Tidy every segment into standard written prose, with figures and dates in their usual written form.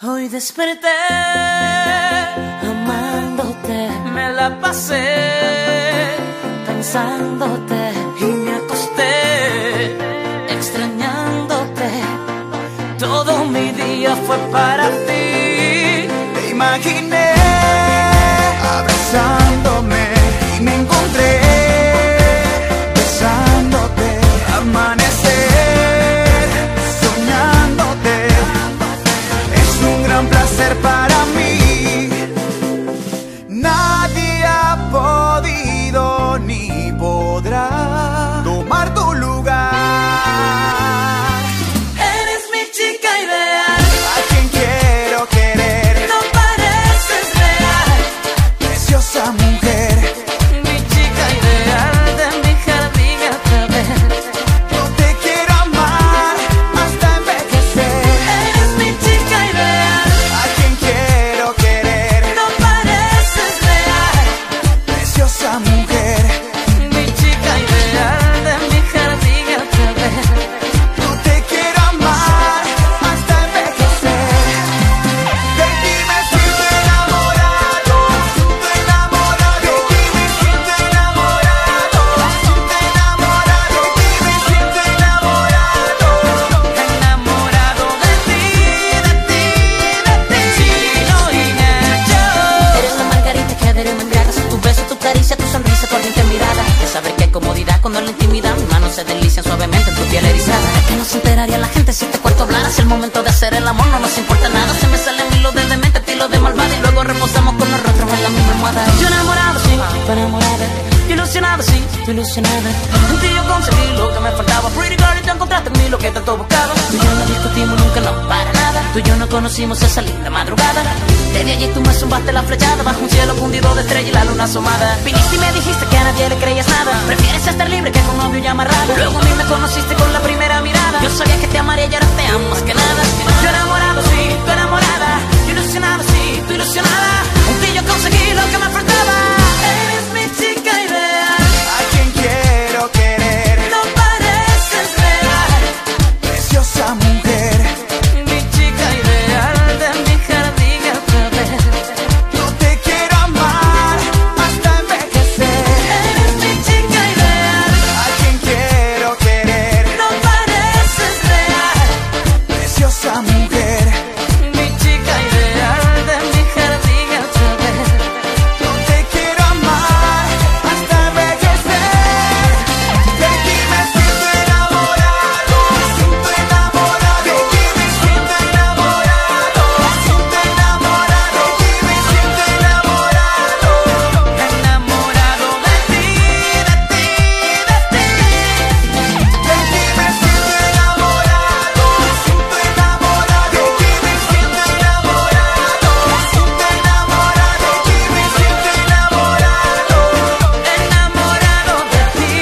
Hoy desperté amándote, me la pasé pensándote y me acosté extrañándote. Todo mi día fue para ti. Te imaginé abrazándome y me encontré besándote. Amanecer soñándote es un gran placer para mí. Nadie ha podido ni podrá tomar tu lugar. Eres mi chica ideal, A quien quiero querer, no pareces real. preciosa mujer. Mi chica ideal, de mi jardín a través. Yo te quiero amar hasta envejecer. Eres mi chica ideal, A quien quiero querer, no pareces real. preciosa mujer. Mi chica ideal, de mi jardín a través. Yo te quiero amar hasta envejecer. De ti me siento enamorado, enamorado. De ti me siento enamorado, enamorado. De ti me siento enamorado. Enamorado de ti, de ti, de ti. Chino y Nacho. Eres la margarita que adhiere y me embriagas. Tu beso, tu caricia, tu sonrisa, tu ardiente mirada. De saber que hay comodidad cuando en la intimidad mis manos se deslizan suavemente en tu piel erizada. ¿De qué no se enteraría la gente si este cuarto hablara? Si el momento de hacer el amor no nos importa nada. Se me salen hilos de demente, estilo de malvada. Y luego reposamos con los rostros en la misma almohada. Yo enamorado, sí, tú enamorada. Yo ilusionado, sí, tú ilusionada. En ti yo conseguí lo que me faltaba. Pretty girl, y te encontraste en mí lo que tanto buscaba. Tú y yo no discutimos nunca, no, para nada. Tú y yo no conocimos esa linda madrugada. Desde allí tú me zumbaste la flechada bajo un cielo fundido de estrella y la luna asomada. Viniste y me dijiste que a nadie le creías nada. Prefieres estar libre que con novio y amarrado. Luego a mí me conociste con la primera mirada. Yo sabía que te amaría y ahora te amo más que nada. Yo enamorado, sí, tú enamorada. Yo ilusionado, sí, tú ilusionada. En ti yo conseguí lo que me faltaba. Eres mi chica ideal, A quien quiero querer, no pareces real. preciosa mujer. Mi chica ideal, de mi jardín a través. Yo te quiero amar hasta envejecer. Eres mi chica ideal, A quien quiero querer, no pareces real. preciosa mujer. Mi chica ideal, de mi jardín a través. Yo te quiero amar hasta envejecer. De ti me siento enamorado, enamorado. De ti me siento enamorado, enamorado. De ti me siento enamorado. Enamorado de ti, de ti, de ti. De ti me siento enamorado, enamorado. De ti me siento enamorado, enamorado. De ti me siento enamorado. Enamorado de ti.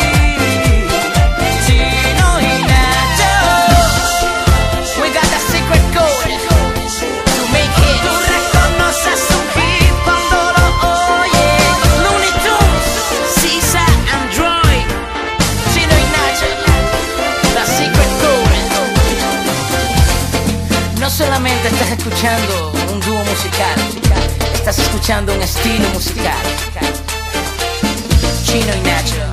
Chino y Nacho. We got that secret code to make it. Tú reconoces un hit cuando lo oyes. Looney Tunes, Sisa, Android. Chino y Nacho. La secret code. No solamente estás escuchando un dúo musical, estás escuchando un estilo musical. Chino y Nacho.